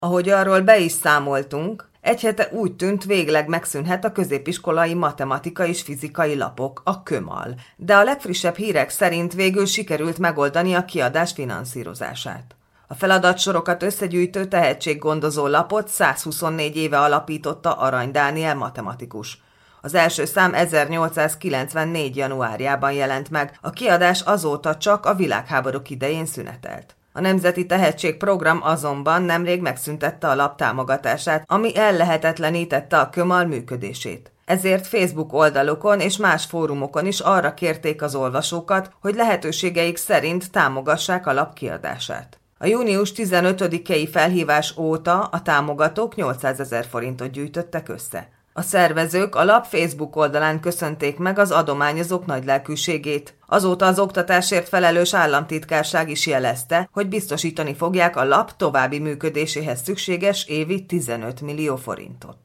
Ahogy arról be is számoltunk, egy hete úgy tűnt, végleg megszűnhet a középiskolai matematika és fizikai lapok, a KÖMAL, de a legfrissebb hírek szerint végül sikerült megoldani a kiadás finanszírozását. A feladatsorokat összegyűjtő tehetséggondozó lapot 124 éve alapította Arany Dániel matematikus. Az első szám 1894. januárjában jelent meg, a kiadás azóta csak a világháborúk idején szünetelt. A Nemzeti Tehetségprogram azonban nemrég megszüntette a lap támogatását, ami ellehetetlenítette a KÖMAL működését. Ezért Facebook oldalukon és más fórumokon is arra kérték az olvasókat, hogy lehetőségeik szerint támogassák a lap kiadását. A június 15-i felhívás óta a támogatók 800 000 forintot gyűjtöttek össze. A szervezők a lap Facebook oldalán köszönték meg az adományozók nagylelkűségét. Azóta az oktatásért felelős államtitkárság is jelezte, hogy biztosítani fogják a lap további működéséhez szükséges évi 15 millió forintot.